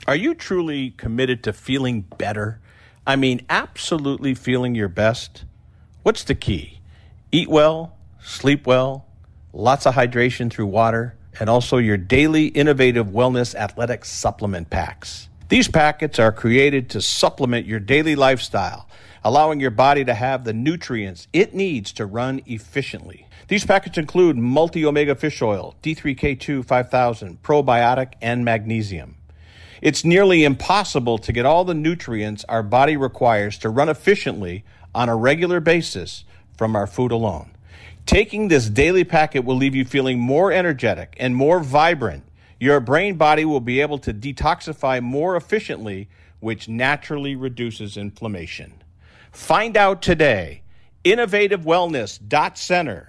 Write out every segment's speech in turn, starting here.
Are you truly committed to feeling better? I mean, absolutely feeling your best? What's the key? Eat well, sleep well, lots of hydration through water, and also your daily innovative wellness athletic supplement packs. These packets are created to supplement your daily lifestyle, allowing your body to have the nutrients it needs to run efficiently. These packets include multi-omega fish oil, D3K2 5000, probiotic, and magnesium. It's nearly impossible to get all the nutrients our body requires to run efficiently on a regular basis from our food alone. Taking this daily packet will leave you feeling more energetic and more vibrant. Your brain body will be able to detoxify more efficiently, which naturally reduces inflammation. Find out today. InnovativeWellness.center.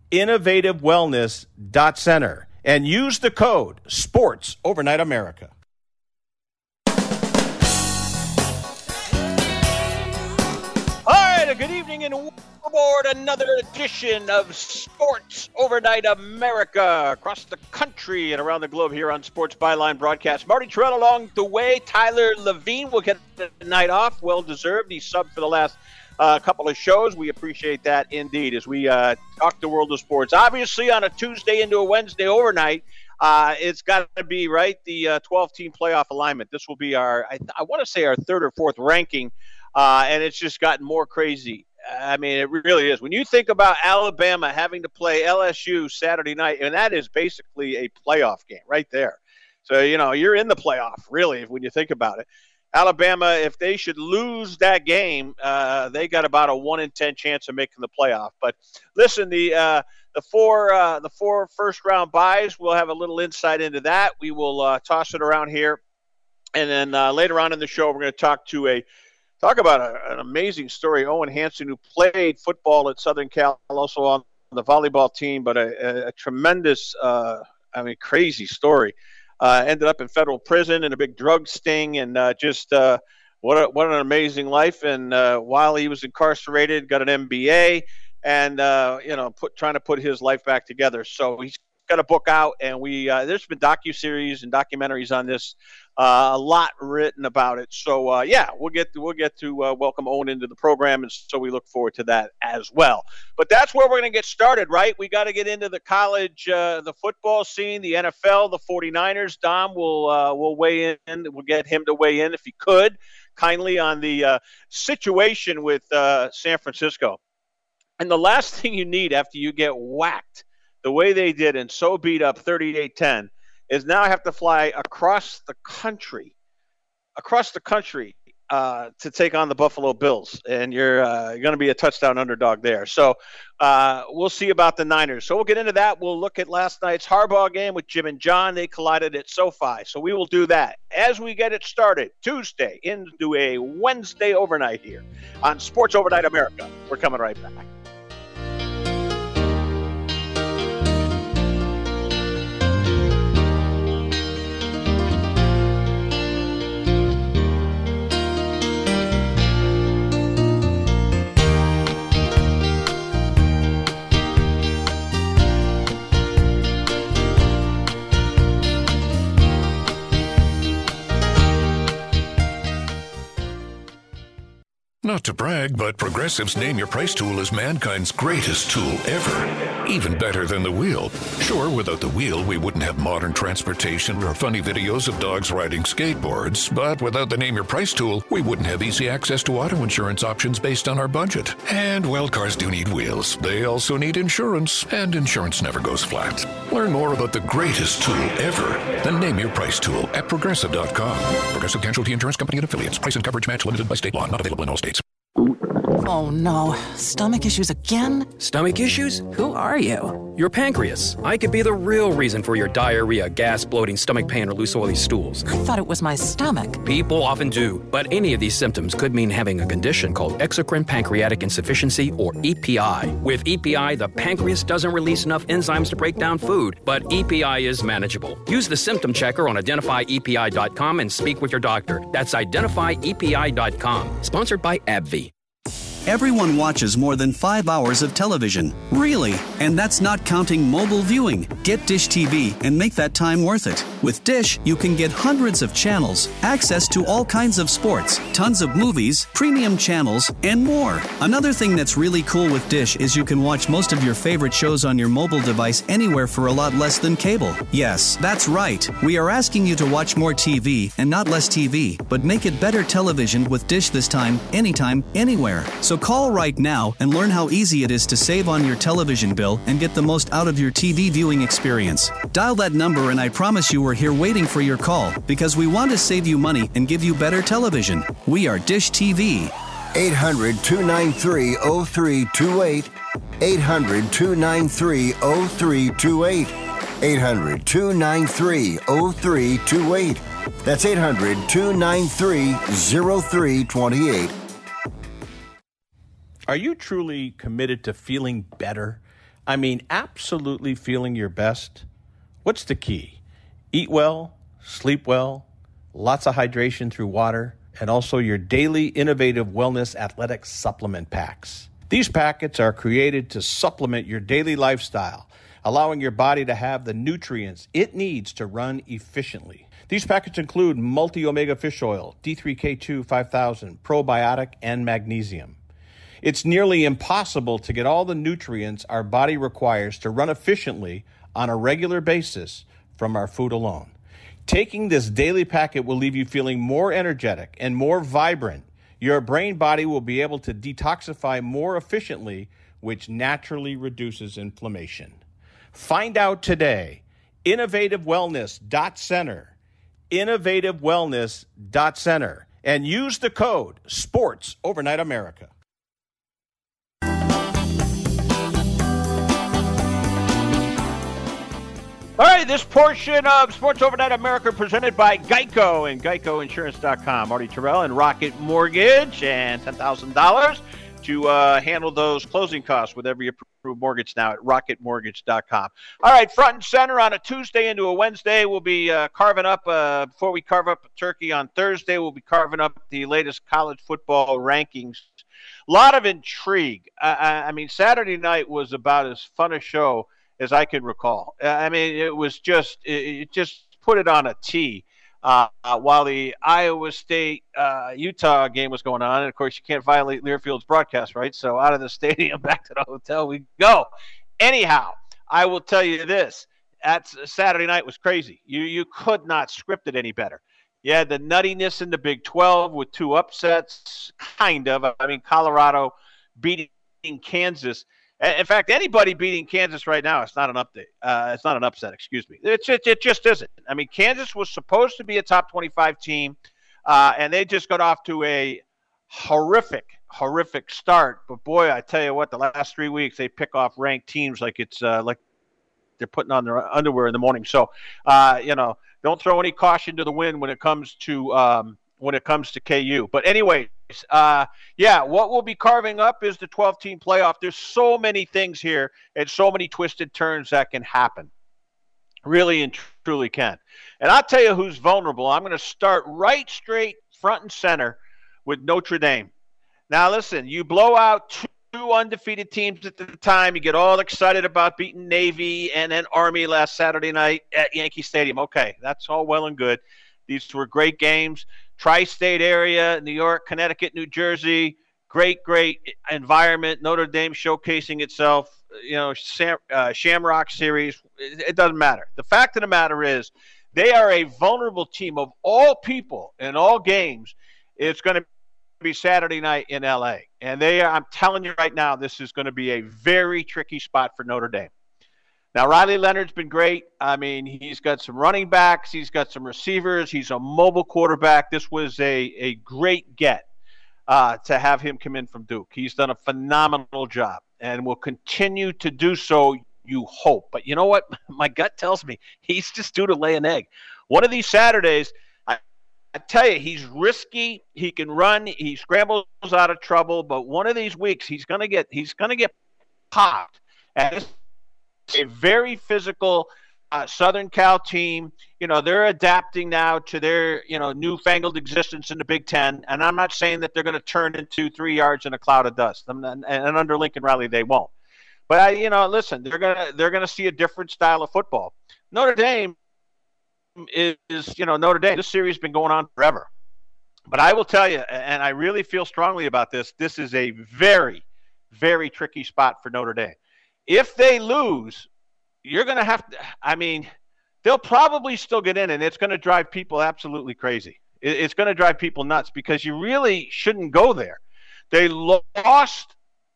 InnovativeWellness.center. And use the code SPORTSOvernightAmerica. All right, good evening and welcome aboard another edition of Sports Overnight America across the country and around the globe here on Sports Byline Broadcast. Marty Terrell along the way. Tyler Levine will get the night off. Well-deserved. He subbed for the last couple of shows. We appreciate that indeed as we talk the world of sports. Obviously, on a Tuesday into a Wednesday overnight, it's got to be, right, the 12-team playoff alignment. This will be our, I want to say, our third or fourth ranking. And it's just gotten more crazy. I mean, it really is. When you think about Alabama having to play LSU Saturday night, and that is basically a playoff game right there. So, you know, you're in the playoff, really, when you think about it. Alabama, if they should lose that game, they got about a 1 in 10 chance of making the playoff. But listen, the four first-round buys, we'll have a little insight into that. We will toss it around here. And then later on in the show, we're going to talk about an amazing story. Owen Hansen, who played football at Southern Cal, also on the volleyball team, but a tremendous, crazy story. Ended up in federal prison in a big drug sting, and what an amazing life. And while he was incarcerated, got an MBA, and trying to put his life back together. So he's got a book out, and there's been docuseries and documentaries on this. A lot written about it. So, we'll get to welcome Owen into the program, and so we look forward to that as well. But that's where we're going to get started, right? We got to get into the college, the football scene, the NFL, the 49ers. Dom will weigh in. We'll get him to weigh in, if he could, kindly, on the situation with San Francisco. And the last thing you need after you get whacked the way they did and so beat up 38-10 is now I have to fly across the country to take on the Buffalo Bills, and you're going to be a touchdown underdog there. So we'll see about the Niners. So we'll get into that. We'll look at last night's Harbaugh game with Jim and John. They collided at SoFi, so we will do that as we get it started Tuesday into a Wednesday overnight here on Sports Overnight America. We're coming right back. Not to brag, but Progressive's Name Your Price tool is mankind's greatest tool ever. Even better than the wheel. Sure, without the wheel, we wouldn't have modern transportation or funny videos of dogs riding skateboards. But without the Name Your Price tool, we wouldn't have easy access to auto insurance options based on our budget. And, well, cars do need wheels. They also need insurance, and insurance never goes flat. Learn more about the greatest tool ever, the Name Your Price tool at Progressive.com. Progressive Casualty Insurance Company and Affiliates. Price and coverage match limited by state law. Not available in all states. Oh no, stomach issues again? Stomach issues? Who are you? Your pancreas. I could be the real reason for your diarrhea, gas, bloating, stomach pain, or loose oily stools. I thought it was my stomach. People often do, but any of these symptoms could mean having a condition called exocrine pancreatic insufficiency, or EPI. With EPI, the pancreas doesn't release enough enzymes to break down food, but EPI is manageable. Use the symptom checker on identifyepi.com and speak with your doctor. That's identifyepi.com. Sponsored by AbbVie. Everyone watches more than 5 hours of television. Really? And that's not counting mobile viewing. Get Dish TV and make that time worth it. With Dish, you can get hundreds of channels, access to all kinds of sports, tons of movies, premium channels, and more. Another thing that's really cool with Dish is you can watch most of your favorite shows on your mobile device anywhere for a lot less than cable. Yes, that's right. We are asking you to watch more TV and not less TV, but make it better television with Dish this time, anytime, anywhere. So call right now and learn how easy it is to save on your television bill and get the most out of your TV viewing experience. Dial that number and I promise you we're here waiting for your call because we want to save you money and give you better television. We are Dish TV. 800-293-0328. 800-293-0328. 800-293-0328. That's 800-293-0328. Are you truly committed to feeling better? I mean, absolutely feeling your best? What's the key? Eat well, sleep well, lots of hydration through water, and also your daily innovative wellness athletic supplement packs. These packets are created to supplement your daily lifestyle, allowing your body to have the nutrients it needs to run efficiently. These packets include multi-omega fish oil, D3K2 5000, probiotic, and magnesium. It's nearly impossible to get all the nutrients our body requires to run efficiently on a regular basis from our food alone. Taking this daily packet will leave you feeling more energetic and more vibrant. Your brain body will be able to detoxify more efficiently, which naturally reduces inflammation. Find out today. InnovativeWellness.Center. InnovativeWellness.Center. And use the code SPORTS Overnight America. All right, this portion of Sports Overnight America presented by Geico and GeicoInsurance.com. Marty Terrell and Rocket Mortgage and $10,000 to handle those closing costs with every approved mortgage now at RocketMortgage.com. All right, front and center on a Tuesday into a Wednesday. We'll be carving up, before we carve up a turkey on Thursday, we'll be carving up the latest college football rankings. A lot of intrigue. I mean, Saturday night was about as fun a show as I can recall. I mean, it was just, it just put it on a tee while the Iowa State Utah game was going on. And of course, you can't violate Learfield's broadcast rights. So out of the stadium, back to the hotel we go. Anyhow, I will tell you this. Saturday night was crazy. You could not script it any better. You had the nuttiness in the Big 12 with two upsets, kind of. I mean, Colorado beating Kansas. In fact, anybody beating Kansas right now, it's not an update. It's not an upset, excuse me. It just isn't. I mean, Kansas was supposed to be a top 25 team, and they just got off to a horrific start. But boy, I tell you what, the last 3 weeks they pick off ranked teams like it's like they're putting on their underwear in the morning. So, don't throw any caution to the wind when it comes to KU. But anyways, what we'll be carving up is the 12-team playoff. There's so many things here and so many twisted turns that can happen. Really and truly can. And I'll tell you who's vulnerable. I'm going to start right straight front and center with Notre Dame. Now, listen, you blow out two undefeated teams at the time. You get all excited about beating Navy and then Army last Saturday night at Yankee Stadium. Okay, that's all well and good. These were great games. Tri-state area, New York, Connecticut, New Jersey, great environment. Notre Dame showcasing itself, Shamrock Series. It doesn't matter. The fact of the matter is they are a vulnerable team of all people in all games. It's going to be Saturday night in L.A. And I'm telling you right now, this is going to be a very tricky spot for Notre Dame. Now, Riley Leonard's been great. I mean, he's got some running backs. He's got some receivers. He's a mobile quarterback. This was a great get to have him come in from Duke. He's done a phenomenal job and will continue to do so, you hope. But you know what? My gut tells me he's just due to lay an egg. One of these Saturdays, I tell you, he's risky. He can run. He scrambles out of trouble. But one of these weeks, he's going to get popped. And a very physical Southern Cal team, they're adapting now to their, newfangled existence in the Big Ten. And I'm not saying that they're going to turn into 3 yards in a cloud of dust. And under Lincoln Riley, they won't. But listen, they're gonna see a different style of football. Notre Dame is Notre Dame. This series has been going on forever. But I will tell you, and I really feel strongly about this, this is a very, very tricky spot for Notre Dame. If they lose, you're going to have to – they'll probably still get in, and it's going to drive people absolutely crazy. It's going to drive people nuts because you really shouldn't go there. They lost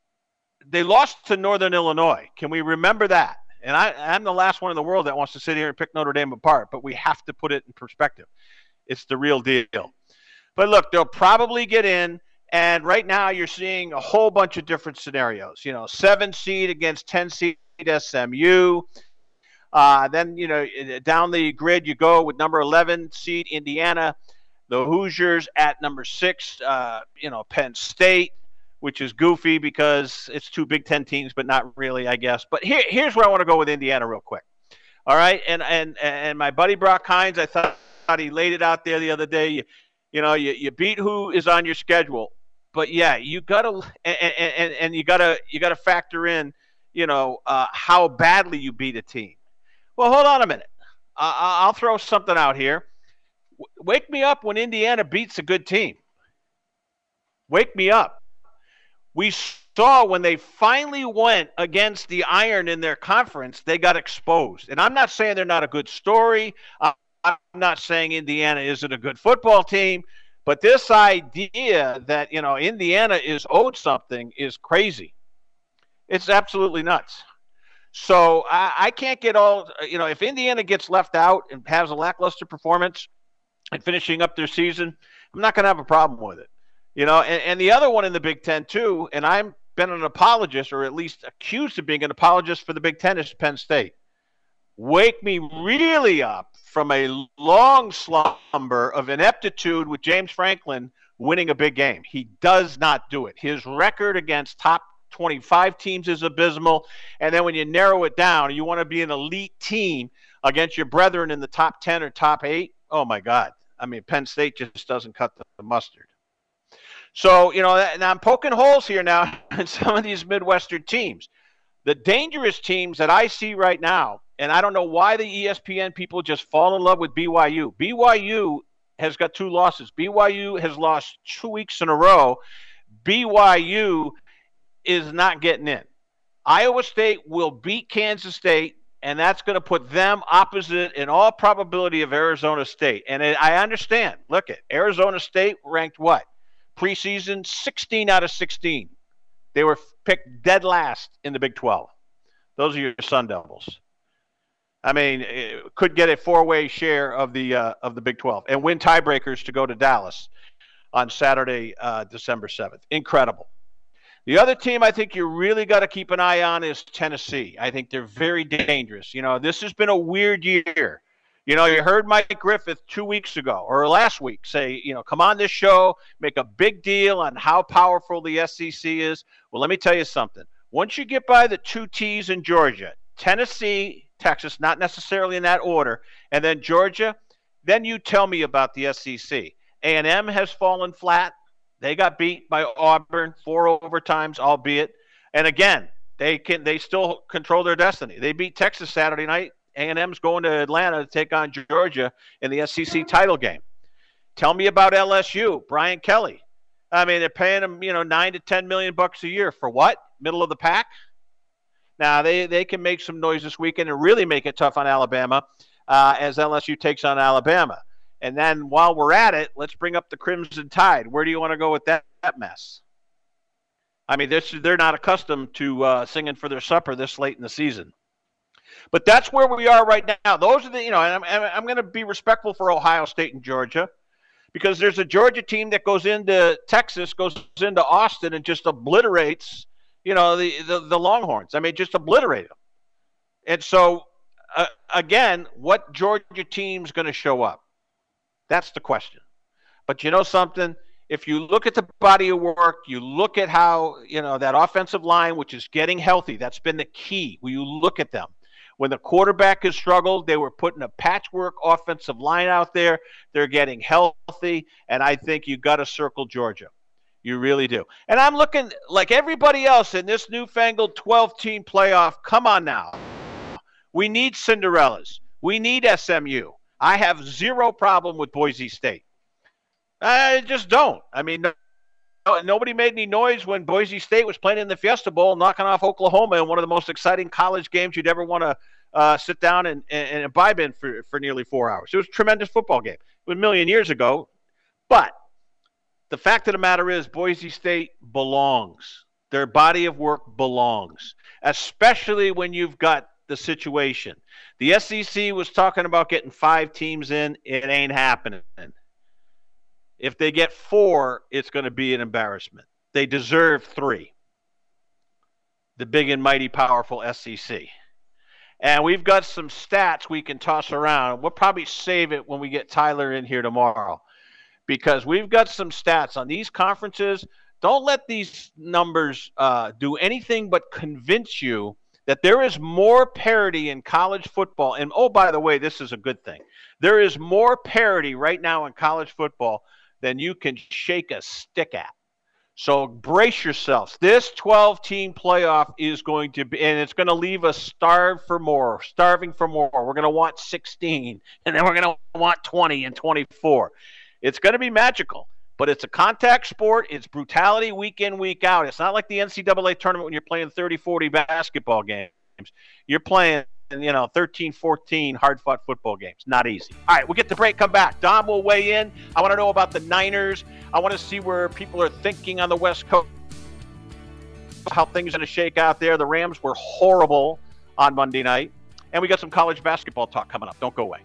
to Northern Illinois. Can we remember that? And I'm the last one in the world that wants to sit here and pick Notre Dame apart, but we have to put it in perspective. It's the real deal. But look, they'll probably get in, and right now you're seeing a whole bunch of different scenarios. 7 seed against 10 seed SMU. Then, down the grid you go with number 11 seed Indiana, the Hoosiers at number 6, Penn State, which is goofy because it's 2 Big Ten teams, but not really, I guess. But here's where I want to go with Indiana real quick. All right, and my buddy Brock Hines, I thought he laid it out there the other day. You beat who is on your schedule, but yeah, you gotta and you gotta factor in, how badly you beat a team. Well, hold on a minute. I'll throw something out here. Wake me up when Indiana beats a good team. Wake me up. We saw when they finally went against the Iron in their conference, they got exposed. And I'm not saying they're not a good story. I'm not saying Indiana isn't a good football team, but this idea that, Indiana is owed something is crazy. It's absolutely nuts. So I can't get all, if Indiana gets left out and has a lackluster performance and finishing up their season, I'm not going to have a problem with it. And the other one in the Big Ten too, and I've been an apologist, or at least accused of being an apologist for the Big Ten, is Penn State. Wake me really up from a long slumber of ineptitude with James Franklin winning a big game. He does not do it. His record against top 25 teams is abysmal. And then when you narrow it down, you want to be an elite team against your brethren in the top 10 or top 8. Oh, my God. Penn State just doesn't cut the mustard. So, and I'm poking holes here now in some of these Midwestern teams. The dangerous teams that I see right now, and I don't know why the ESPN people just fall in love with BYU. BYU has got 2 losses. BYU has lost 2 weeks in a row. BYU is not getting in. Iowa State will beat Kansas State, and that's going to put them opposite in all probability of Arizona State. And I understand. Look at Arizona State ranked what? Preseason 16 out of 16. They were picked dead last in the Big 12. Those are your Sun Devils. Could get a 4-way share of the Big 12 and win tiebreakers to go to Dallas on Saturday, December 7th. Incredible. The other team I think you really got to keep an eye on is Tennessee. I think they're very dangerous. This has been a weird year. You heard Mike Griffith 2 weeks ago or last week say, come on this show, make a big deal on how powerful the SEC is. Well, let me tell you something. Once you get by the 2 T's in Georgia, Tennessee, Texas, not necessarily in that order, and then Georgia, then you tell me about the SEC. A&M has fallen flat. They got beat by Auburn 4 overtimes, albeit. And again, they still control their destiny. They beat Texas Saturday night. A&M's going to Atlanta to take on Georgia in the SEC title game. Tell me about LSU, Brian Kelly. They're paying him, $9 to $10 million a year for what? Middle of the pack. Now they can make some noise this weekend and really make it tough on Alabama as LSU takes on Alabama. And then while we're at it, let's bring up the Crimson Tide. Where do you want to go with that mess? They're not accustomed to singing for their supper this late in the season. But that's where we are right now. Those are the, and I'm going to be respectful for Ohio State and Georgia, because there's a Georgia team that goes into Texas, goes into Austin, and just obliterates, the Longhorns. Just obliterate them. And so, again, what Georgia team's going to show up? That's the question. But you know something? If you look at the body of work, you look at how, that offensive line, which is getting healthy, that's been the key. When you look at them, When the quarterback has struggled, they were putting a patchwork offensive line out there. They're getting healthy, and I think you got to circle Georgia. You really do. And I'm looking like everybody else in this newfangled 12-team playoff. Come on now. We need Cinderellas. We need SMU. I have zero problem with Boise State. I just don't. I mean, nobody made any noise when Boise State was playing in the Fiesta Bowl, knocking off Oklahoma in one of the most exciting college games you'd ever want to sit down and imbibe in for nearly 4 hours. It was a tremendous football game. It was a million years ago. But the fact of the matter is Boise State belongs. Their body of work belongs, especially when you've got the situation. The SEC was talking about getting 5 teams in. It ain't happening. If they get 4, it's going to be an embarrassment. They deserve 3. The big and mighty powerful SEC. And we've got some stats we can toss around. We'll probably save it when we get Tyler in here tomorrow, because we've got some stats on these conferences. Don't let these numbers do anything but convince you that there is more parity in college football. And, oh, by the way, this is a good thing. There is more parity right now in college football than you can shake a stick at. So brace yourselves. This 12-team playoff is going to be, and it's going to leave us starving for more. We're going to want 16, and then we're going to want 20 and 24. It's going to be magical, but it's a contact sport. It's brutality week in, week out. It's not like the NCAA tournament when you're playing 30, 40 basketball games. You're playing 13, 14 hard-fought football games. Not easy. All right, we'll get the break, come back. Dom will weigh in. I want to know about the Niners. I want to see where people are thinking on the West Coast, how things are going to shake out there. The Rams were horrible on Monday night. And we got some college basketball talk coming up. Don't go away.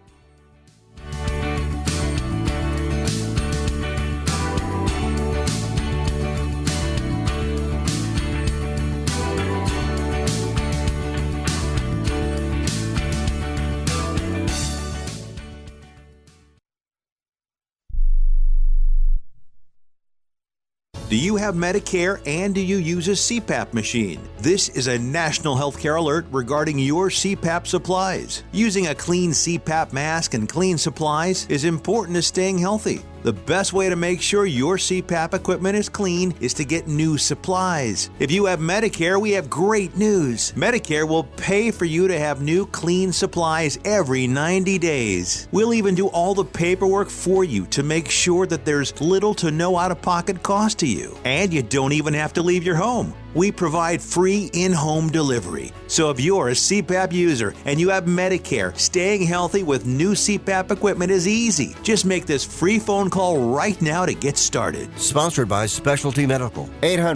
Do you have Medicare and do you use a CPAP machine? This is a national healthcare alert regarding your CPAP supplies. Using a clean CPAP mask and clean supplies is important to staying healthy. The best way to make sure your CPAP equipment is clean is to get new supplies. If you have Medicare, we have great news. Medicare will pay for you to have new clean supplies every 90 days. We'll even do all the paperwork for you to make sure that there's little to no out-of-pocket cost to you. And you don't even have to leave your home. We provide free in-home delivery. So if you're a CPAP user and you have Medicare, staying healthy with new CPAP equipment is easy. Just make this free phone call right now to get started. Sponsored by Specialty Medical.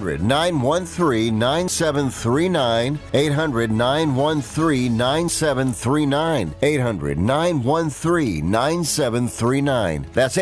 800-913-9739. 800-913-9739. 800-913-9739. That's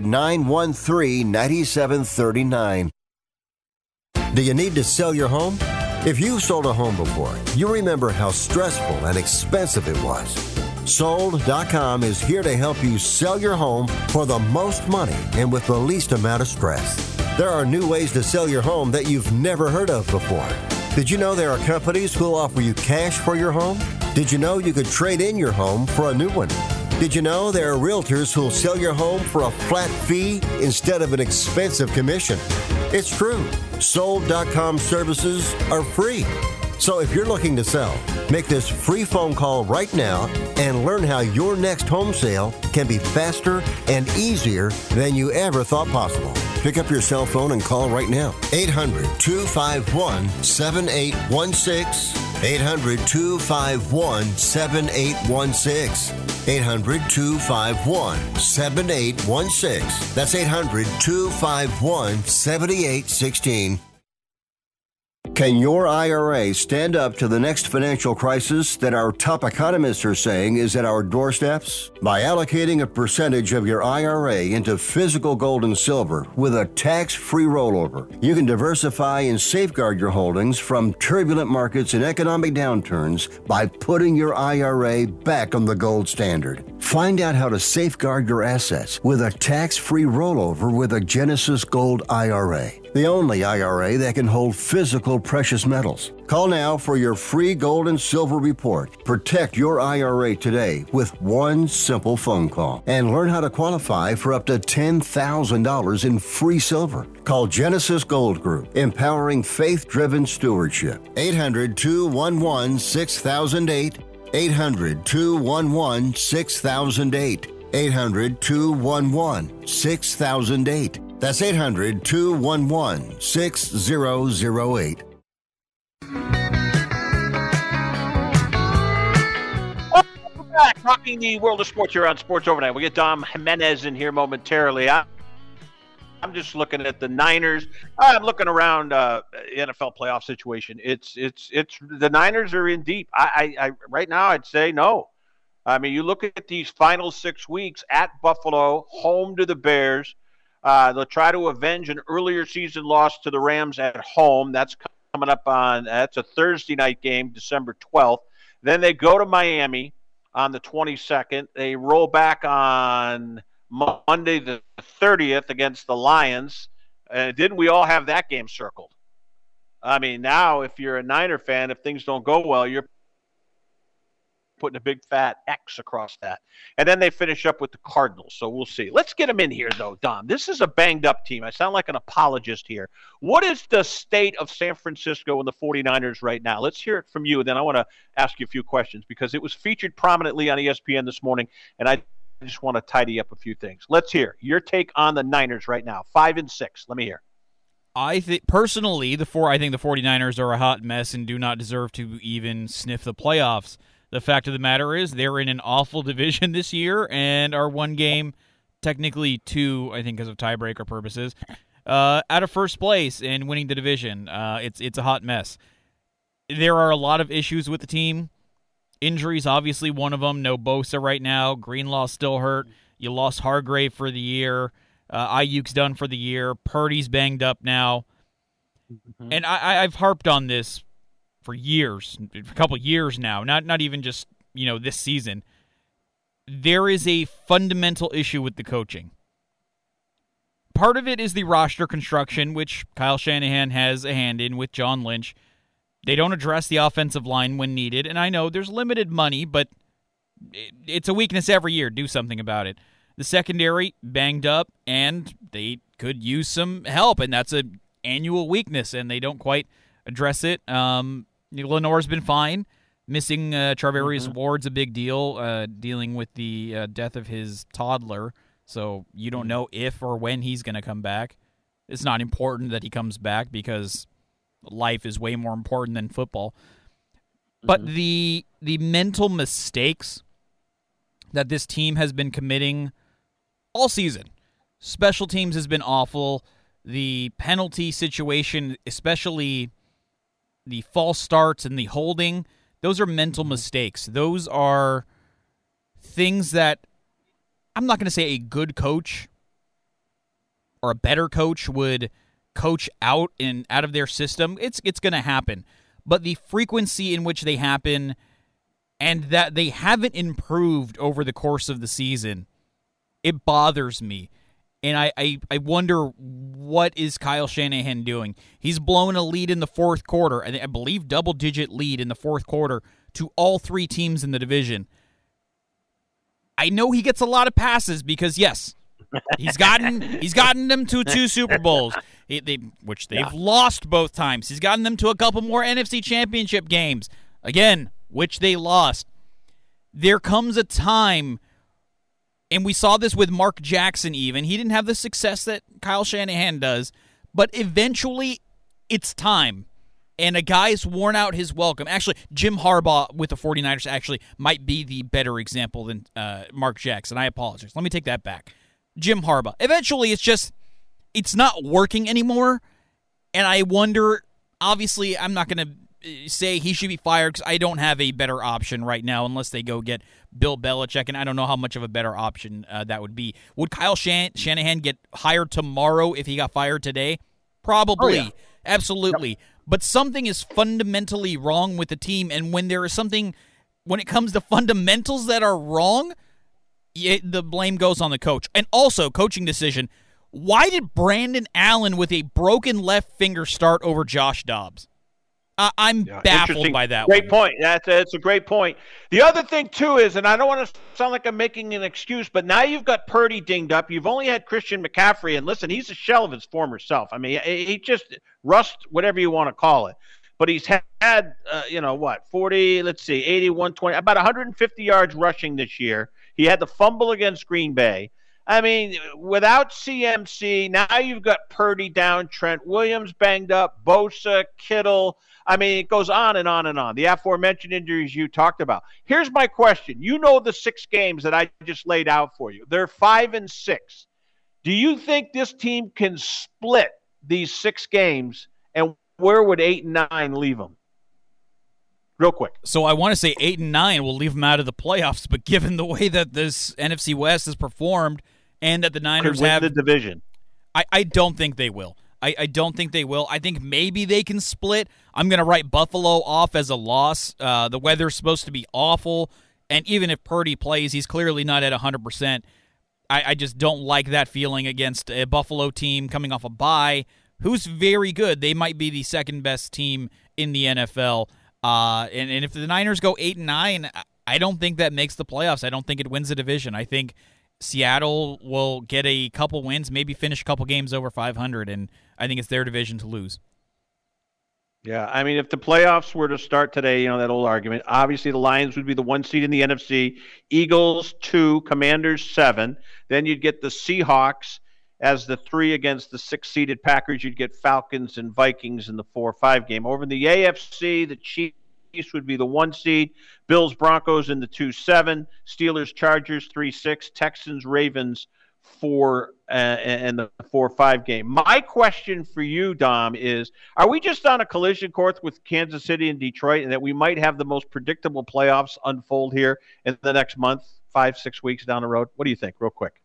800-913-9739. Do you need to sell your home? If you've sold a home before, you remember how stressful and expensive it was. Sold.com is here to help you sell your home for the most money and with the least amount of stress. There are new ways to sell your home that you've never heard of before. Did you know there are companies who'll offer you cash for your home? Did you know you could trade in your home for a new one? Did you know there are realtors who'll sell your home for a flat fee instead of an expensive commission? It's true. Sold.com services are free. So if you're looking to sell, make this free phone call right now and learn how your next home sale can be faster and easier than you ever thought possible. Pick up your cell phone and call right now. 800-251-7816. 800-251-7816. 800-251-7816. That's 800-251-7816. Can your IRA stand up to the next financial crisis that our top economists are saying is at our doorsteps? By allocating a percentage of your IRA into physical gold and silver with a tax-free rollover, you can diversify and safeguard your holdings from turbulent markets and economic downturns by putting your IRA back on the gold standard. Find out how to safeguard your assets with a tax-free rollover with a Genesis Gold IRA. the only IRA that can hold physical precious metals. Call now for your free gold and silver report. Protect your IRA today with one simple phone call and learn how to qualify for up to $10,000 in free silver. Call Genesis Gold Group, empowering faith-driven stewardship. 800-211-6008. 800-211-6008. 800-211-6008. That's 800-211-6008. Welcome back. Talking the world of sports here on Sports Overnight. We'll get Dom Jimenez in here momentarily. I'm just looking at the Niners. I'm looking around the NFL playoff situation. It's the Niners are in deep. I right now I'd say no. I mean, you look at these final 6 weeks at Buffalo, home to the Bears. They'll try to avenge an earlier season loss to the Rams at home. That's coming up that's a Thursday night game, December 12th. Then they go to Miami on the 22nd. They roll back on Monday the 30th against the Lions. Didn't we all have that game circled? I mean, now if you're a Niner fan, if things don't go well, you're putting a big fat X across that. And then they finish up with the Cardinals, so we'll see. Let's get them in here, though, Dom. This is a banged-up team. I sound like an apologist here. What is the state of San Francisco and the 49ers right now? Let's hear it from you, and then I want to ask you a few questions because it was featured prominently on ESPN this morning, and I just want to tidy up a few things. Let's hear your take on the Niners right now, 5-6. Let me hear. I think personally, the 49ers are a hot mess and do not deserve to even sniff the playoffs. The fact of the matter is they're in an awful division this year and are one game, technically two, I think because of tiebreaker purposes, out of first place and winning the division. It's a hot mess. There are a lot of issues with the team. Injuries, obviously one of them. No Bosa right now. Greenlaw's still hurt. You lost Hargrave for the year. Ayuk's done for the year. Purdy's banged up now. Mm-hmm. And I've harped on this for years, a couple years now, not even just, this season. There is a fundamental issue with the coaching. Part of it is the roster construction, which Kyle Shanahan has a hand in with John Lynch. They don't address the offensive line when needed, and I know there's limited money, but it's a weakness every year. Do something about it. The secondary, banged up, and they could use some help, and that's an annual weakness, and they don't quite address it. Lenore's been fine. Missing Charvarius Ward's a big deal, dealing with the death of his toddler. So you don't know if or when he's going to come back. It's not important that he comes back because life is way more important than football. But the mental mistakes that this team has been committing all season. Special teams has been awful. The penalty situation, especially the false starts and the holding, those are mental mistakes. Those are things that I'm not going to say a good coach or a better coach would coach out of their system. It's going to happen. But the frequency in which they happen and that they haven't improved over the course of the season, it bothers me. And I wonder, what is Kyle Shanahan doing? He's blown a lead in the fourth quarter, I believe double-digit lead in the fourth quarter, to all three teams in the division. I know he gets a lot of passes because, yes, he's gotten them to 2 Super Bowls, which they've lost both times. He's gotten them to a couple more NFC Championship games, again, which they lost. There comes a time, and we saw this with Mark Jackson even. He didn't have the success that Kyle Shanahan does, but eventually it's time. And a guy's worn out his welcome. Actually, Jim Harbaugh with the 49ers actually might be the better example than Mark Jackson. I apologize. Let me take that back. Jim Harbaugh. Eventually it's not working anymore. And I wonder, obviously I'm not going to say he should be fired because I don't have a better option right now unless they go get Bill Belichick, and I don't know how much of a better option that would be. Would Kyle Shanahan get hired tomorrow if he got fired today? Probably. Oh, yeah. Absolutely. Yep. But something is fundamentally wrong with the team, and when it comes to fundamentals that are wrong, the blame goes on the coach. And also, coaching decision, Why did Brandon Allen with a broken left finger start over Josh Dobbs? I'm baffled by that. Great point. That's a great point. The other thing, too, is, and I don't want to sound like I'm making an excuse, but now you've got Purdy dinged up. You've only had Christian McCaffrey, and listen, he's a shell of his former self. I mean, he just rust, whatever you want to call it. But he's had, 40, 80, 120, about 150 yards rushing this year. He had the fumble against Green Bay. I mean, without CMC, now you've got Purdy down, Trent Williams banged up, Bosa, Kittle. I mean, it goes on and on and on. The aforementioned injuries you talked about. Here's my question. You know the 6 games that I just laid out for you. They're 5-6. Do you think this team can split these 6 games, and where would 8 and 9 leave them? Real quick. So I want to say 8 and 9 will leave them out of the playoffs, but given the way that this NFC West has performed and that the Niners have the division, I don't think they will. I don't think they will. I think maybe they can split. I'm going to write Buffalo off as a loss. The weather's supposed to be awful, and even if Purdy plays, he's clearly not at 100%. I just don't like that feeling against a Buffalo team coming off a bye who's very good. They might be the second best team in the NFL. And if the Niners go 8 and 9, I don't think that makes the playoffs. I don't think it wins the division. I think Seattle will get a couple wins, maybe finish a couple games over 500, and I think it's their division to lose. Yeah, I mean, if the playoffs were to start today, that old argument, obviously the Lions would be the 1 seed in the NFC, Eagles 2, Commanders 7. Then you'd get the Seahawks as the 3 against the 6-seeded Packers. You'd get Falcons and Vikings in the 4-5 game. Over in the AFC, the Chiefs would be the 1 seed, Bills, Broncos in the 2-7, Steelers, Chargers 3-6, Texans, Ravens 4 and the 4-5 game. My question for you, Dom, is: are we just on a collision course with Kansas City and Detroit, and that we might have the most predictable playoffs unfold here in the next month, 5-6 weeks down the road? What do you think, real quick?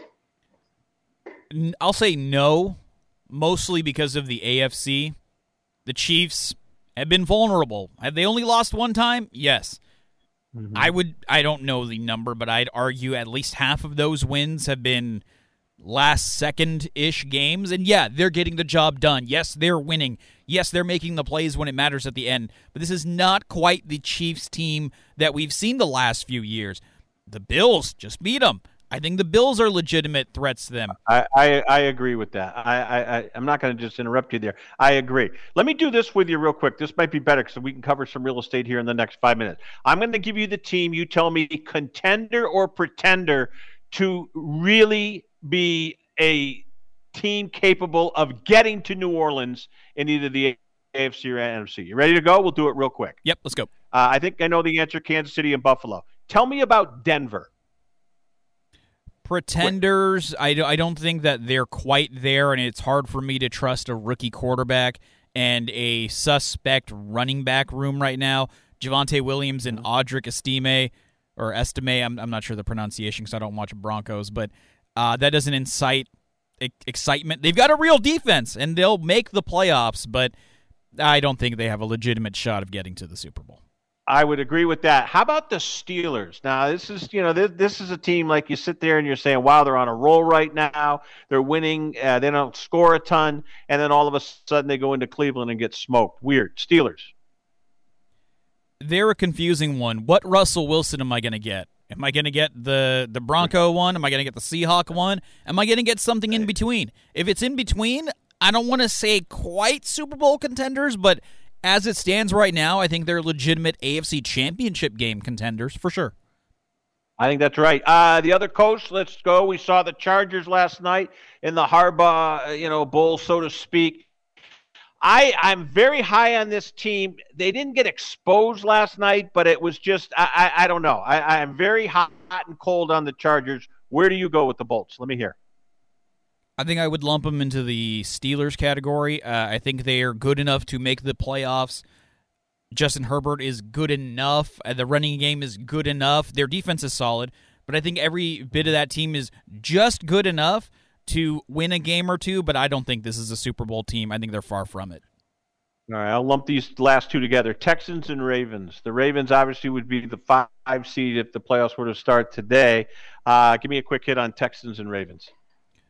I'll say no, mostly because of the AFC. The Chiefs have been vulnerable. Have they only lost one time? Yes. Mm-hmm. I don't know the number, but I'd argue at least half of those wins have been last second-ish games. And yeah, they're getting the job done. Yes, they're winning. Yes, they're making the plays when it matters at the end. But this is not quite the Chiefs team that we've seen the last few years. The Bills just beat them. I think the Bills are legitimate threats to them. I agree with that. I'm not going to just interrupt you there. I agree. Let me do this with you real quick. This might be better because we can cover some real estate here in the next 5 minutes. I'm going to give you the team. You tell me contender or pretender to really be a team capable of getting to New Orleans in either the AFC or NFC. You ready to go? We'll do it real quick. Yep, let's go. I think I know the answer: Kansas City and Buffalo. Tell me about Denver. Pretenders, I don't think that they're quite there, and it's hard for me to trust a rookie quarterback and a suspect running back room right now. Javonte Williams and Audric Estime, I'm not sure the pronunciation because I don't watch Broncos, but that doesn't incite excitement. They've got a real defense, and they'll make the playoffs, but I don't think they have a legitimate shot of getting to the Super Bowl. I would agree with that. How about the Steelers? Now, this is, this is a team like you sit there and you're saying, wow, they're on a roll right now. They're winning. They don't score a ton. And then all of a sudden they go into Cleveland and get smoked. Weird. Steelers. They're a confusing one. What Russell Wilson am I going to get? Am I going to get the Bronco one? Am I going to get the Seahawk one? Am I going to get something in between? If it's in between, I don't want to say quite Super Bowl contenders, but as it stands right now, I think they're legitimate AFC Championship game contenders for sure. I think that's right. The other coast, let's go. We saw the Chargers last night in the Harbaugh, bowl, so to speak. I'm very high on this team. They didn't get exposed last night, but it was just, I don't know. I'm very hot and cold on the Chargers. Where do you go with the Bolts? Let me hear. I think I would lump them into the Steelers category. I think they are good enough to make the playoffs. Justin Herbert is good enough. The running game is good enough. Their defense is solid. But I think every bit of that team is just good enough to win a game or two, but I don't think this is a Super Bowl team. I think they're far from it. All right, I'll lump these last two together. Texans and Ravens. The Ravens obviously would be the 5 seed if the playoffs were to start today. Give me a quick hit on Texans and Ravens.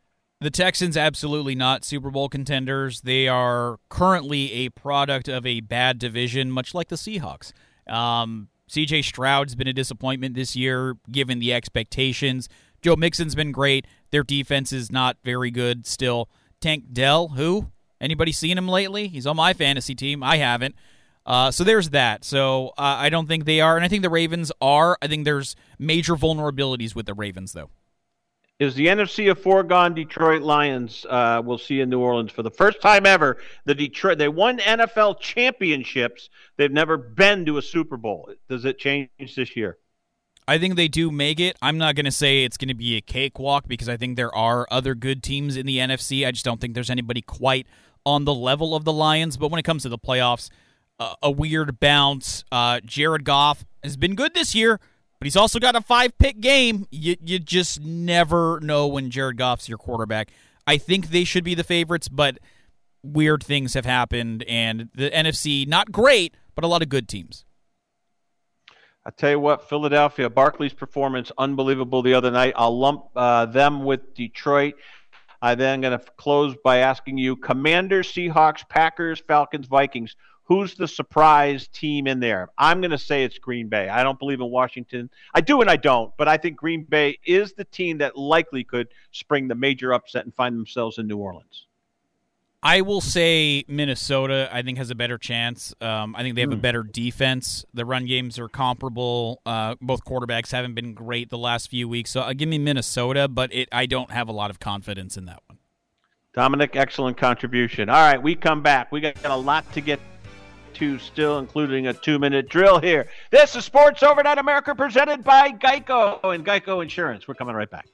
The Texans absolutely not Super Bowl contenders. They are currently a product of a bad division, much like the Seahawks. C.J. Stroud's been a disappointment this year, given the expectations. Joe Mixon's been great. Their defense is not very good still. Tank Dell, who? Anybody seen him lately? He's on my fantasy team. I haven't. So there's that. So I don't think they are, and I think the Ravens are. I think there's major vulnerabilities with the Ravens, though. Is the NFC a foregone Detroit Lions we'll see in New Orleans for the first time ever? They won NFL championships. They've never been to a Super Bowl. Does it change this year? I think they do make it. I'm not going to say it's going to be a cakewalk because I think there are other good teams in the NFC. I just don't think there's anybody quite on the level of the Lions. But when it comes to the playoffs, a weird bounce. Jared Goff has been good this year, but he's also got a 5-pick game. You just never know when Jared Goff's your quarterback. I think they should be the favorites, but weird things have happened, and the NFC, not great, but a lot of good teams. I tell you what, Philadelphia, Barkley's performance, unbelievable the other night. I'll lump them with Detroit. I'm then going to close by asking you, Commanders, Seahawks, Packers, Falcons, Vikings, who's the surprise team in there? I'm going to say it's Green Bay. I don't believe in Washington. I do and I don't, but I think Green Bay is the team that likely could spring the major upset and find themselves in New Orleans. I will say Minnesota, I think, has a better chance. I think they have a better defense. The run games are comparable. Both quarterbacks haven't been great the last few weeks. So give me Minnesota, but I don't have a lot of confidence in that one. Dominic, excellent contribution. All right, we come back. We got a lot to get to still, including a 2-minute drill here. This is Sports Overnight America presented by Geico and Geico Insurance. We're coming right back.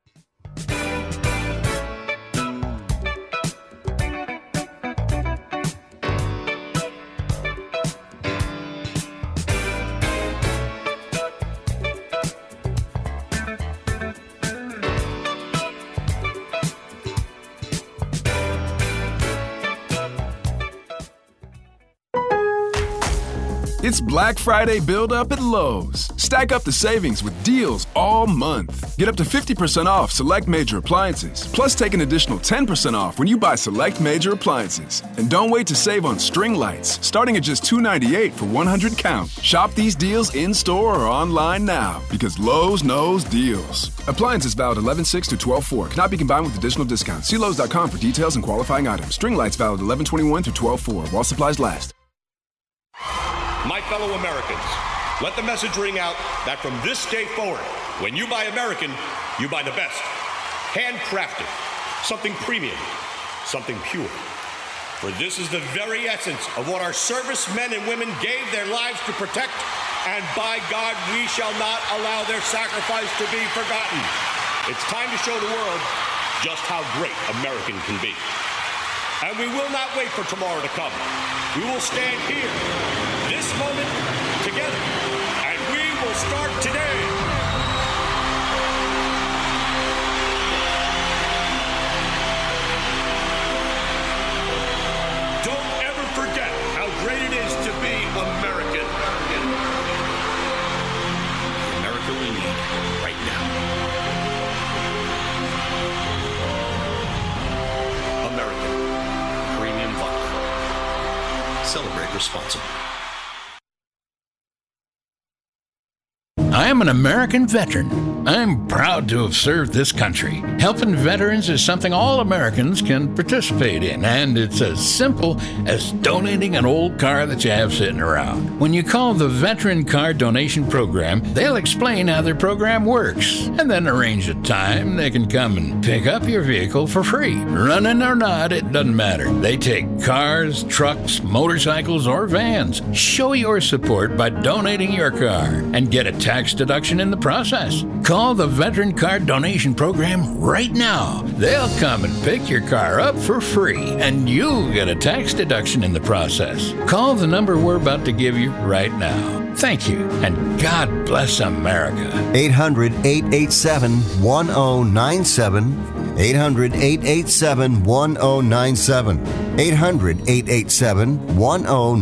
It's Black Friday build-up at Lowe's. Stack up the savings with deals all month. Get up to 50% off select major appliances, plus take an additional 10% off when you buy select major appliances. And don't wait to save on string lights, starting at just $2.98 for 100 count. Shop these deals in-store or online now, because Lowe's knows deals. Appliances valid 11/6 to 12/4. Cannot be combined with additional discounts. See Lowe's.com for details and qualifying items. String lights valid 11/21 to 12/4 while supplies last. My fellow Americans, let the message ring out that from this day forward, when you buy American, you buy the best. Handcrafted, something premium, something pure. For this is the very essence of what our servicemen and women gave their lives to protect, and by God, we shall not allow their sacrifice to be forgotten. It's time to show the world just how great American can be. And we will not wait for tomorrow to come. We will stand here, this moment, together, and we will start today. Don't ever forget how great it is to be American. America we need right now. American Premium Vodka. Celebrate responsibly. I am an American veteran. I'm proud to have served this country. Helping veterans is something all Americans can participate in, and it's as simple as donating an old car that you have sitting around. When you call the Veteran Car Donation Program, they'll explain how their program works, and then arrange a time they can come and pick up your vehicle for free. Running or not, it doesn't matter. They take cars, trucks, motorcycles, or vans. Show your support by donating your car and get a tax deduction in the process. Call the Veteran Car Donation Program right now. They'll come and pick your car up for free, and you'll get a tax deduction in the process. Call the number we're about to give you right now. Thank you, and God bless America. 800-887-1097. 800-887-1097.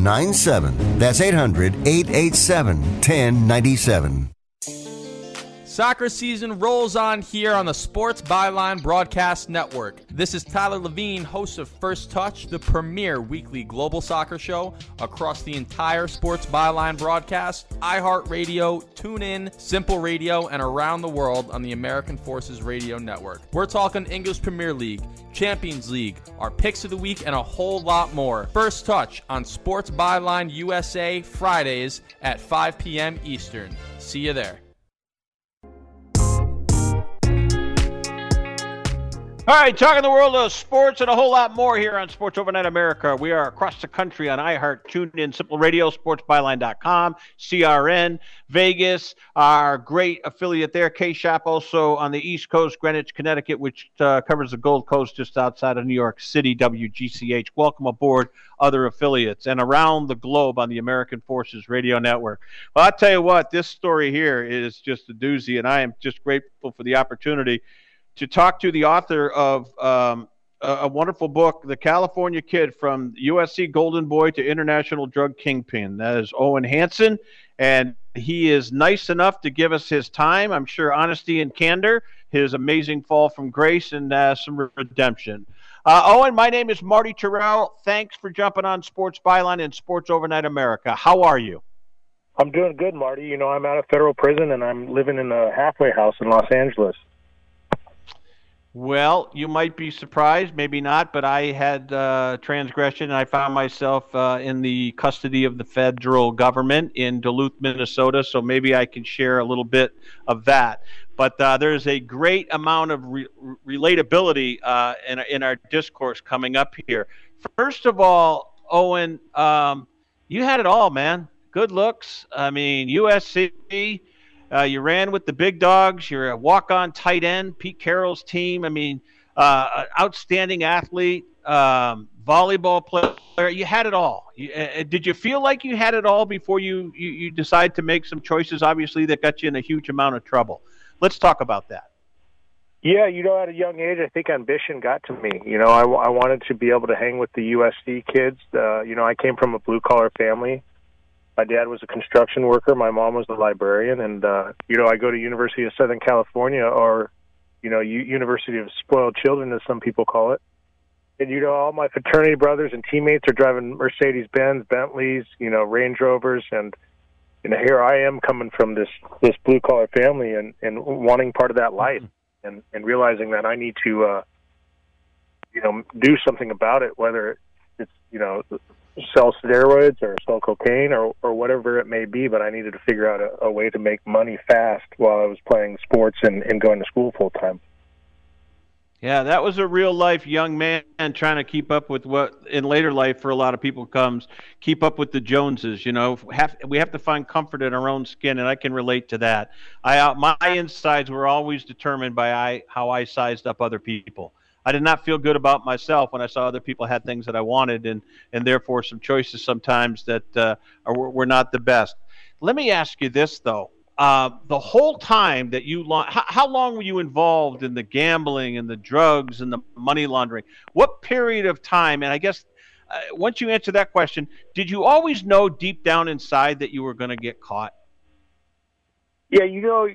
800-887-1097. That's 800-887-1097. Soccer season rolls on here on the Sports Byline Broadcast Network. This is Tyler Levine, host of First Touch, the premier weekly global soccer show across the entire Sports Byline broadcast, iHeartRadio, TuneIn, Simple Radio, and around the world on the American Forces Radio Network. We're talking English Premier League, Champions League, our picks of the week, and a whole lot more. First Touch on Sports Byline USA Fridays at 5 p.m. Eastern. See you there. All right, talking the world of sports and a whole lot more here on Sports Overnight America. We are across the country on iHeart, TuneIn, Simple Radio, SportsByline.com, CRN, Vegas, our great affiliate there, K-Shop, also on the East Coast, Greenwich, Connecticut, which covers the Gold Coast just outside of New York City, WGCH. Welcome aboard other affiliates and around the globe on the American Forces Radio Network. Well, I'll tell you what, this story here is just a doozy, and I am just grateful for the opportunity to talk to the author of a wonderful book, The California Kid, from USC Golden Boy to International Drug Kingpin. That is Owen Hansen, and he is nice enough to give us his time, I'm sure honesty and candor, his amazing fall from grace, and some redemption. Owen, my name is Marty Terrell. Thanks for jumping on Sports Byline and Sports Overnight America. How are you? I'm doing good, Marty. You know, I'm out of federal prison, and I'm living in a halfway house in Los Angeles. Well, you might be surprised, maybe not, but I had transgression, and I found myself in the custody of the federal government in Duluth, Minnesota, so maybe I can share a little bit of that. But there's a great amount of relatability in our discourse coming up here. First of all, Owen, you had it all, man. Good looks. I mean, USC. You ran with the big dogs. You're a walk-on tight end, Pete Carroll's team. I mean, an outstanding athlete, volleyball player. You had it all. Did you feel like you had it all before you decided to make some choices, obviously, that got you in a huge amount of trouble? Let's talk about that. Yeah, you know, at a young age, I think ambition got to me. You know, I wanted to be able to hang with the USC kids. You know, I came from a blue-collar family. My dad was a construction worker. My mom was a librarian. And, you know, I go to University of Southern California, or, you know, University of Spoiled Children, as some people call it. And, you know, all my fraternity brothers and teammates are driving Mercedes-Benz, Bentleys, you know, Range Rovers. And, you know, here I am coming from this blue-collar family and wanting part of that life and realizing that I need to, you know, do something about it, whether it's, you know, sell steroids or sell cocaine or whatever it may be, but I needed to figure out a way to make money fast while I was playing sports and going to school full time. Yeah, that was a real life young man trying to keep up with what in later life for a lot of people comes, keep up with the Joneses. You know, we have to find comfort in our own skin, and I can relate to that. My insides were always determined by how I sized up other people. I did not feel good about myself when I saw other people had things that I wanted, and therefore some choices sometimes that were not the best. Let me ask you this, though. The whole time that how long were you involved in the gambling and the drugs and the money laundering? What period of time? And I guess once you answer that question, did you always know deep down inside that you were going to get caught? Yeah, you know,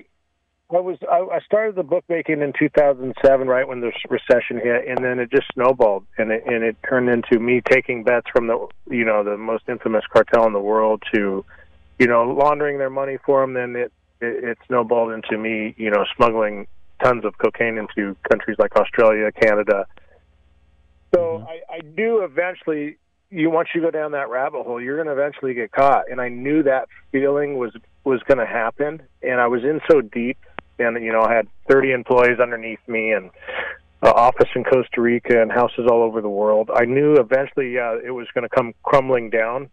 I started the bookmaking in 2007, right when the recession hit, and then it just snowballed, and it turned into me taking bets from the most infamous cartel in the world to, you know, laundering their money for them. Then it snowballed into me, you know, smuggling tons of cocaine into countries like Australia, Canada. So I do eventually. Once you go down that rabbit hole, you're going to eventually get caught, and I knew that feeling was going to happen, and I was in so deep. And, you know, I had 30 employees underneath me and an office in Costa Rica and houses all over the world. I knew eventually it was going to come crumbling down.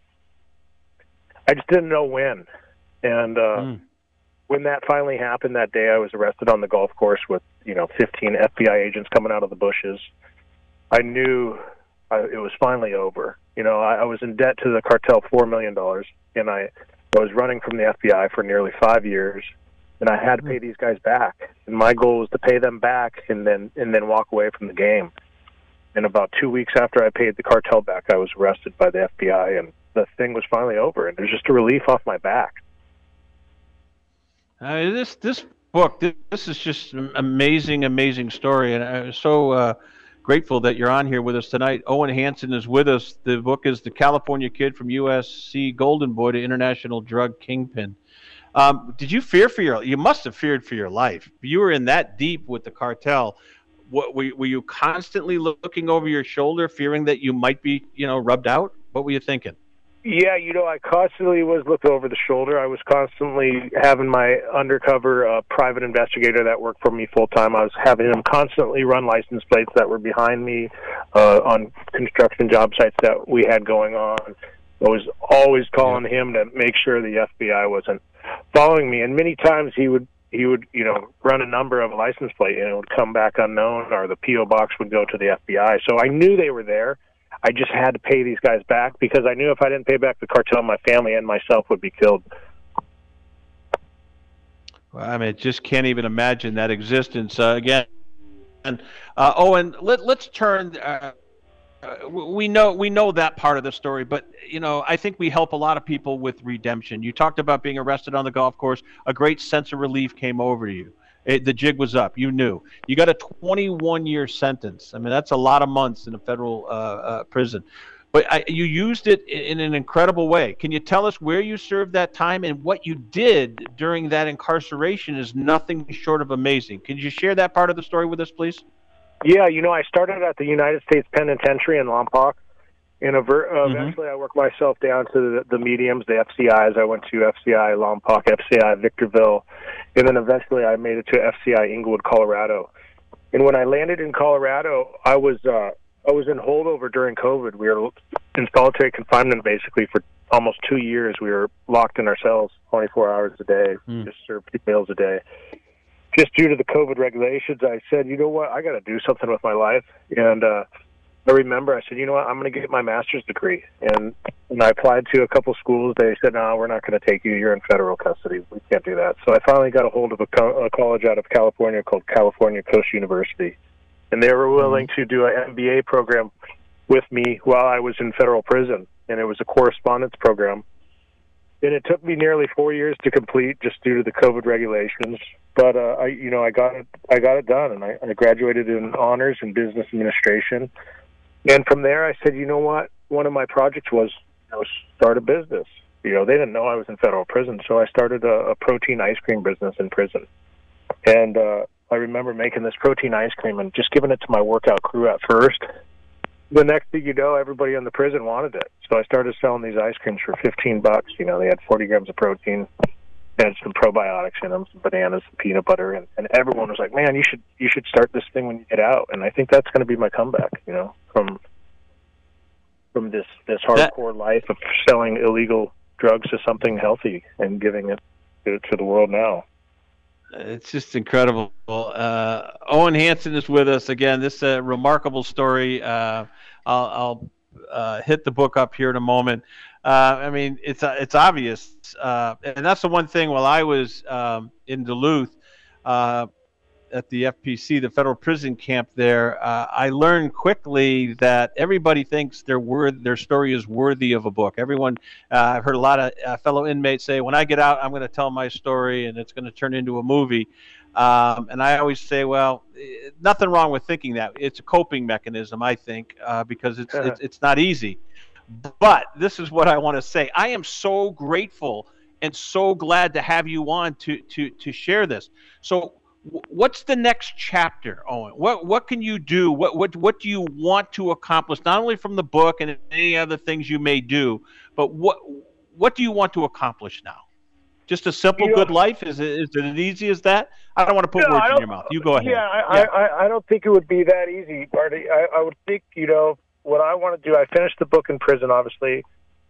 I just didn't know when. And when that finally happened that day, I was arrested on the golf course with, you know, 15 FBI agents coming out of the bushes. I knew it was finally over. You know, I was in debt to the cartel $4 million, and I was running from the FBI for nearly 5 years. And I had to pay these guys back. And my goal was to pay them back and then walk away from the game. And about 2 weeks after I paid the cartel back, I was arrested by the FBI, and the thing was finally over. And it was just a relief off my back. This book. This is just an amazing story, and I'm so grateful that you're on here with us tonight. Owen Hansen is with us. The book is The California Kid from USC Golden Boy to International Drug Kingpin. Did you fear for your? You must have feared for your life. You were in that deep with the cartel. What were you constantly looking over your shoulder, fearing that you might be, rubbed out? What were you thinking? Yeah, I constantly was looking over the shoulder. I was constantly having my undercover private investigator that worked for me full-time. I was having him constantly run license plates that were behind me on construction job sites that we had going on. I was always calling him to make sure the FBI wasn't following me. And many times he would run a number of a license plate and it would come back unknown, or the P.O. box would go to the FBI. So I knew they were there. I just had to pay these guys back because I knew if I didn't pay back the cartel, my family and myself would be killed. Well, I mean, just can't even imagine that existence again. And Owen, let's turn. We know that part of the story, but I think we help a lot of people with redemption. You talked about being arrested on the golf course. A great sense of relief came over you. The jig was up. You knew. You got a 21-year sentence. I mean, that's a lot of months in a federal prison. But you used it in an incredible way. Can you tell us where you served that time and what you did during that incarceration is nothing short of amazing. Can you share that part of the story with us, please? Yeah, I started at the United States Penitentiary in Lompoc. And eventually I worked myself down to the mediums, the FCIs. I went to FCI Lompoc, FCI Victorville, and then eventually I made it to FCI Inglewood, Colorado. And when I landed in Colorado, I was in holdover during COVID. We were in solitary confinement basically for almost 2 years. We were locked in our cells 24 hours a day, just served 2 meals a day. Just due to the COVID regulations, I said, you know what, I got to do something with my life. And I remember I said, you know what, I'm going to get my master's degree. And I applied to a couple schools. They said, no, we're not going to take you. You're in federal custody. We can't do that. So I finally got a hold of a college out of California called California Coast University. And they were willing to do an MBA program with me while I was in federal prison. And it was a correspondence program. And it took me nearly 4 years to complete just due to the COVID regulations. But I got it done, and I graduated in honors in business administration. And from there, I said, you know what? One of my projects was start a business. They didn't know I was in federal prison, so I started a protein ice cream business in prison. And I remember making this protein ice cream and just giving it to my workout crew at first. The next thing you know, everybody in the prison wanted it. So I started selling these ice creams for $15. They had 40 grams of protein, had some probiotics in them, some bananas, some peanut butter, and everyone was like, man, you should start this thing when you get out. And I think that's going to be my comeback, from this hardcore life of selling illegal drugs to something healthy and giving it to the world now. It's just incredible. Owen Hansen is with us again. This remarkable story. I'll hit the book up here in a moment. I mean, it's obvious, and that's the one thing. While I was in Duluth at the FPC, the federal prison camp there, I learned quickly that everybody thinks their story is worthy of a book. Everyone, I've heard a lot of fellow inmates say, when I get out, I'm going to tell my story, and it's going to turn into a movie. And I always say, well, nothing wrong with thinking that. It's a coping mechanism, I think, because it's not easy. But this is what I want to say. I am so grateful and so glad to have you on to share this. So what's the next chapter, Owen? What can you do? What do you want to accomplish, not only from the book and any other things you may do, but what do you want to accomplish now? Just a simple good life? Is it as easy as that? I don't want to put words in your mouth. You go ahead. I don't think it would be that easy, Marty. I would think, what I want to do, I finished the book in prison, obviously.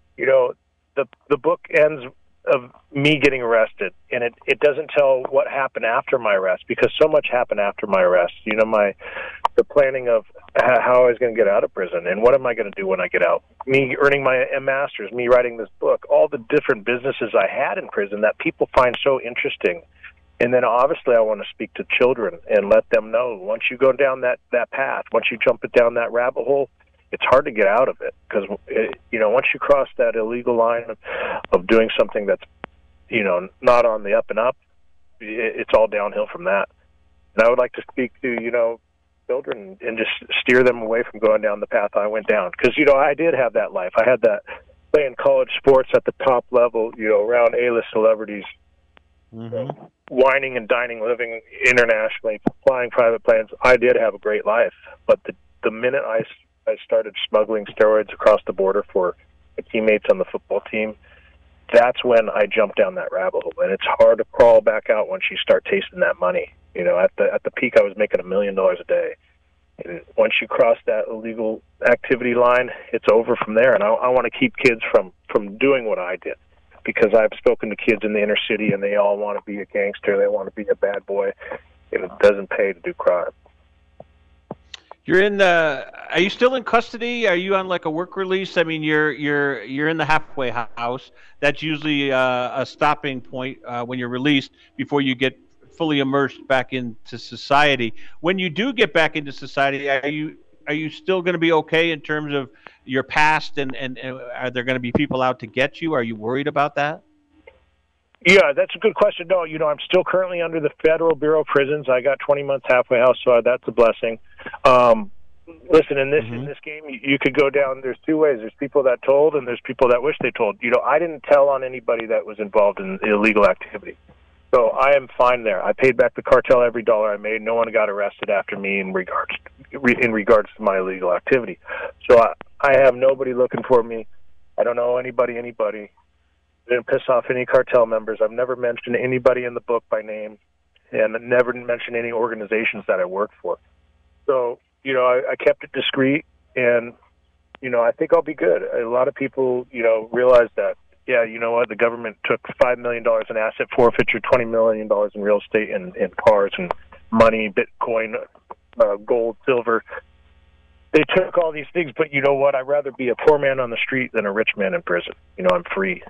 The book ends of me getting arrested, and it doesn't tell what happened after my arrest, because so much happened after my arrest. The planning of how I was going to get out of prison, and what am I going to do when I get out? Me earning my master's, me writing this book, all the different businesses I had in prison that people find so interesting. And then obviously I want to speak to children and let them know, once you go down that path, once you jump it down that rabbit hole, it's hard to get out of it, because once you cross that illegal line of doing something that's not on the up and up, it's all downhill from that. And I would like to speak to, children and just steer them away from going down the path I went down. Because, I did have that life. I had that playing college sports at the top level, around A-list celebrities, whining and dining, living internationally, flying private planes. I did have a great life. But the minute I started smuggling steroids across the border for my teammates on the football team, that's when I jumped down that rabbit hole. And it's hard to crawl back out once you start tasting that money. At the peak, I was making $1 million a day. And once you cross that illegal activity line, it's over from there. And I want to keep kids from doing what I did, because I've spoken to kids in the inner city, and they all want to be a gangster. They want to be a bad boy, and it doesn't pay to do crime. Are you still in custody? Are you on like a work release? I mean, you're in the halfway house. That's usually a stopping point when you're released before you get fully immersed back into society. When you do get back into society, are you still going to be okay in terms of your past, and are there going to be people out to get you? Are you worried about that? Yeah, that's a good question. No, I'm still currently under the Federal Bureau of Prisons. I got 20 months halfway house, so that's a blessing. Listen, in this game, you could go down. There's two ways. There's people that told, and there's people that wish they told. I didn't tell on anybody that was involved in illegal activity. So I am fine there. I paid back the cartel every dollar I made. No one got arrested after me in regards to my illegal activity. So I have nobody looking for me. I don't know anybody. I didn't piss off any cartel members. I've never mentioned anybody in the book by name, and never mentioned any organizations that I worked for. So, I kept it discreet, and, I think I'll be good. A lot of people, realize that, yeah, you know what, the government took $5 million in asset forfeiture, $20 million in real estate and cars and money, Bitcoin, gold, silver. They took all these things, but you know what? I'd rather be a poor man on the street than a rich man in prison. I'm free.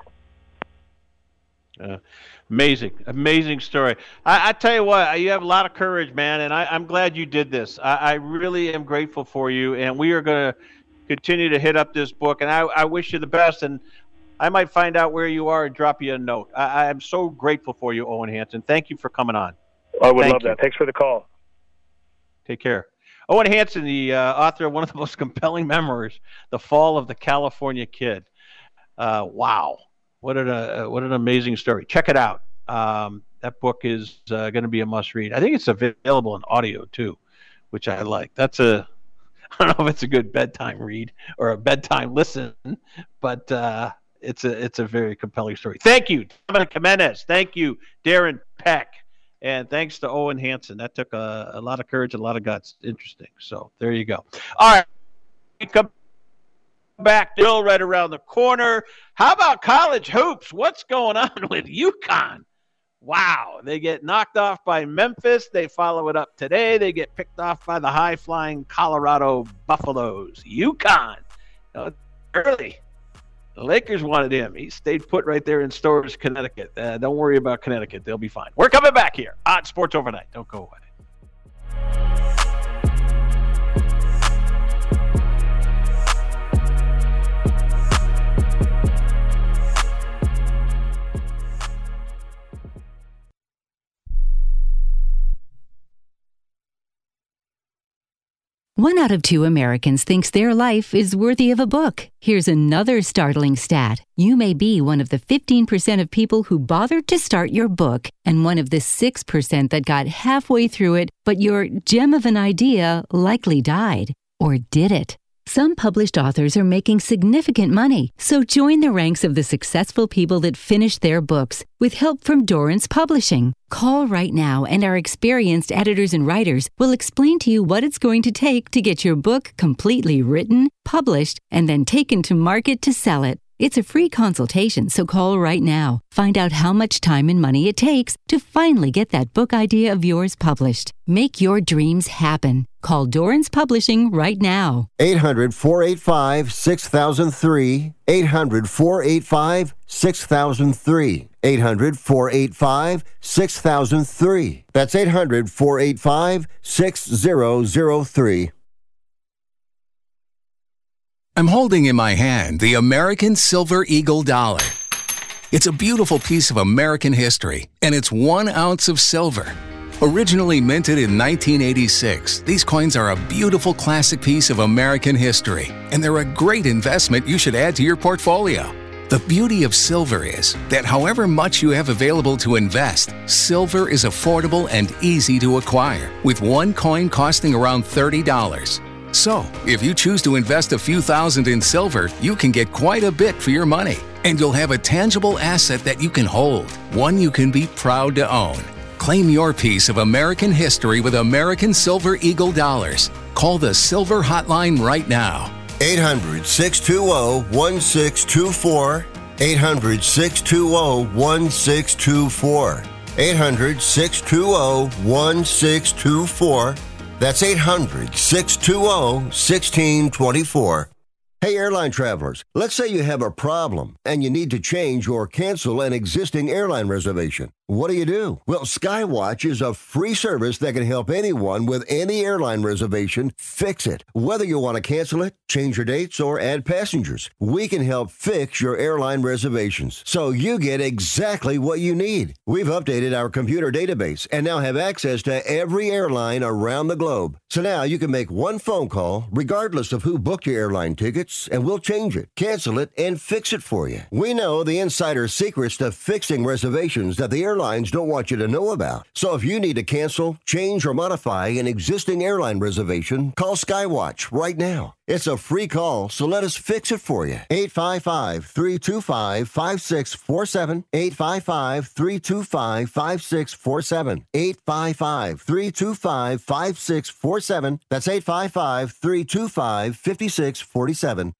Amazing story. I tell you what, you have a lot of courage, man, and I'm glad you did this. I really am grateful for you, and we are going to continue to hit up this book, and I wish you the best, and I might find out where you are and drop you a note. I am so grateful for you, Owen Hansen. Thank you for coming on. I would love that. Thanks for the call. Take care. Owen Hansen, the author of one of the most compelling memoirs, The Fall of the California Kid. Wow. What an amazing story. Check it out. That book is going to be a must-read. I think it's available in audio, too, which I like. I don't know if it's a good bedtime read or a bedtime listen, but it's a very compelling story. Thank you, Dominic Jimenez. Thank you, Darren Peck. And thanks to Owen Hansen. That took a lot of courage and a lot of guts. Interesting. So there you go. All right. We come back, still right around the corner. How about college hoops? What's going on with UConn? Wow. They get knocked off by Memphis. They follow it up today. They get picked off by the high-flying Colorado Buffaloes. UConn. Early. The Lakers wanted him. He stayed put right there in Storrs, Connecticut. Don't worry about Connecticut. They'll be fine. We're coming back here on Sports Overnight. Don't go away. One out of two Americans thinks their life is worthy of a book. Here's another startling stat. You may be one of the 15% of people who bothered to start your book, and one of the 6% that got halfway through it, but your gem of an idea likely died. Or did it? Some published authors are making significant money, so join the ranks of the successful people that finish their books with help from Dorrance Publishing. Call right now, and our experienced editors and writers will explain to you what it's going to take to get your book completely written, published, and then taken to market to sell it. It's a free consultation, so call right now. Find out how much time and money it takes to finally get that book idea of yours published. Make your dreams happen. Call Dorrance Publishing right now. 800-485-6003. 800-485-6003. 800-485-6003. That's 800-485-6003. I'm holding in my hand the American Silver Eagle dollar. It's a beautiful piece of American history, and it's 1 ounce of silver. Originally minted in 1986, these coins are a beautiful classic piece of American history, and they're a great investment you should add to your portfolio. The beauty of silver is that however much you have available to invest, silver is affordable and easy to acquire, with one coin costing around $30. So, if you choose to invest a few thousand in silver, you can get quite a bit for your money, and you'll have a tangible asset that you can hold, one you can be proud to own. Claim your piece of American history with American Silver Eagle dollars. Call the Silver Hotline right now. 800-620-1624. 800-620-1624. 800-620-1624. That's 800-620-1624. Hey, airline travelers, let's say you have a problem and you need to change or cancel an existing airline reservation. What do? Well, Skywatch is a free service that can help anyone with any airline reservation fix it. Whether you want to cancel it, change your dates, or add passengers, we can help fix your airline reservations so you get exactly what you need. We've updated our computer database and now have access to every airline around the globe. So now you can make one phone call regardless of who booked your airline tickets, and we'll change it, cancel it, and fix it for you. We know the insider secrets to fixing reservations that the airlines don't want you to know about. So if you need to cancel, change, or modify an existing airline reservation, call Skywatch right now. It's a free call, so let us fix it for you. 855-325-5647. 855-325-5647. 855-325-5647. That's 855-325-5647.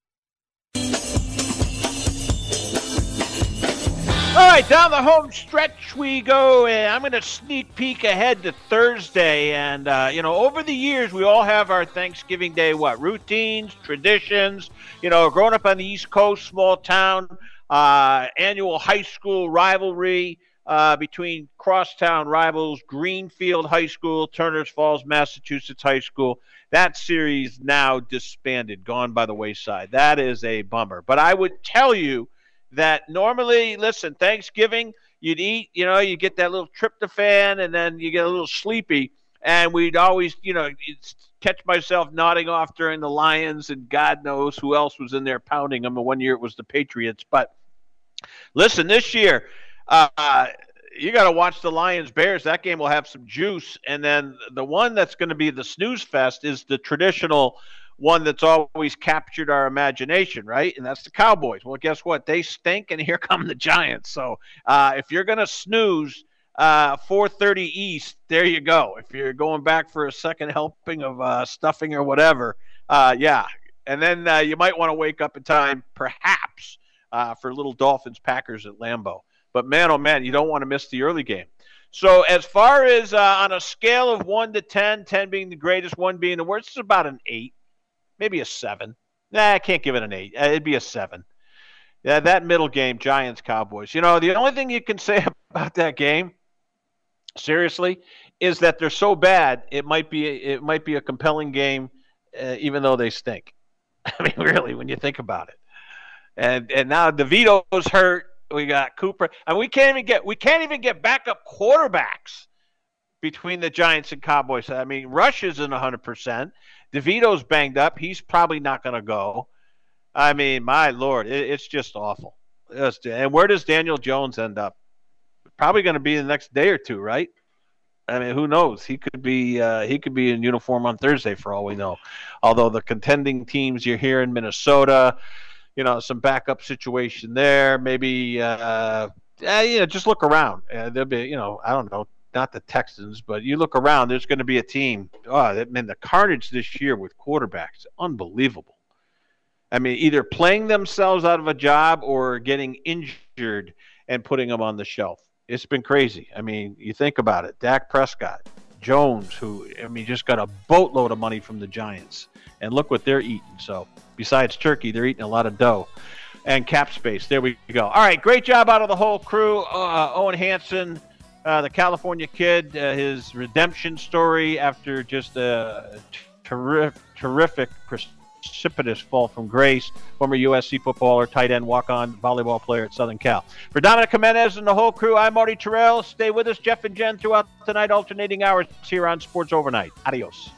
All right, down the home stretch we go, and I'm going to sneak peek ahead to Thursday. And, over the years, we all have our Thanksgiving Day, routines, traditions. Growing up on the East Coast, small town, annual high school rivalry between crosstown rivals, Greenfield High School, Turners Falls, Massachusetts High School. That series now disbanded, gone by the wayside. That is a bummer. But I would tell you that normally, listen, Thanksgiving, you'd eat, you get that little tryptophan, and then you get a little sleepy. And we'd always, catch myself nodding off during the Lions, and God knows who else was in there pounding them. And one year it was the Patriots. But listen, this year, you got to watch the Lions-Bears. That game will have some juice. And then the one that's going to be the snooze fest is the traditional one that's always captured our imagination, right? And that's the Cowboys. Well, guess what? They stink, and here come the Giants. So if you're going to snooze 4:30 East, there you go. If you're going back for a second helping of stuffing or whatever, yeah. And then you might want to wake up in time, perhaps, for little Dolphins-Packers at Lambeau. But, man, oh, man, you don't want to miss the early game. So as far as on a scale of 1 to 10, 10 being the greatest, 1 being the worst, it's about an 8. Maybe a 7. Nah, I can't give it an 8. It'd be a 7. Yeah, that middle game, Giants-Cowboys. The only thing you can say about that game, seriously, is that they're so bad, it might be a compelling game, even though they stink. I mean, really, when you think about it. And now DeVito's hurt. We got Cooper, and we can't even get backup quarterbacks between the Giants and Cowboys. I mean, Rush isn't 100%. DeVito's banged up. He's probably not going to go. I mean, my Lord, it's just awful. And where does Daniel Jones end up? Probably going to be the next day or two, right? I mean, who knows? He could be in uniform on Thursday for all we know. Although the contending teams you're here in Minnesota, some backup situation there. Maybe just look around. There'll be, I don't know. Not the Texans, but you look around, there's going to be a team. The carnage this year with quarterbacks, unbelievable. I mean, either playing themselves out of a job or getting injured and putting them on the shelf. It's been crazy. I mean, you think about it. Dak Prescott, Jones, who, just got a boatload of money from the Giants. And look what they're eating. So besides turkey, they're eating a lot of dough. And cap space. There we go. All right, great job out of the whole crew. Owen Hansen, the California kid, his redemption story after just a terrific precipitous fall from grace. Former USC footballer, tight end, walk-on volleyball player at Southern Cal. For Dominic Jimenez and the whole crew, I'm Marty Terrell. Stay with us, Jeff and Jen, throughout tonight, alternating hours here on Sports Overnight. Adios.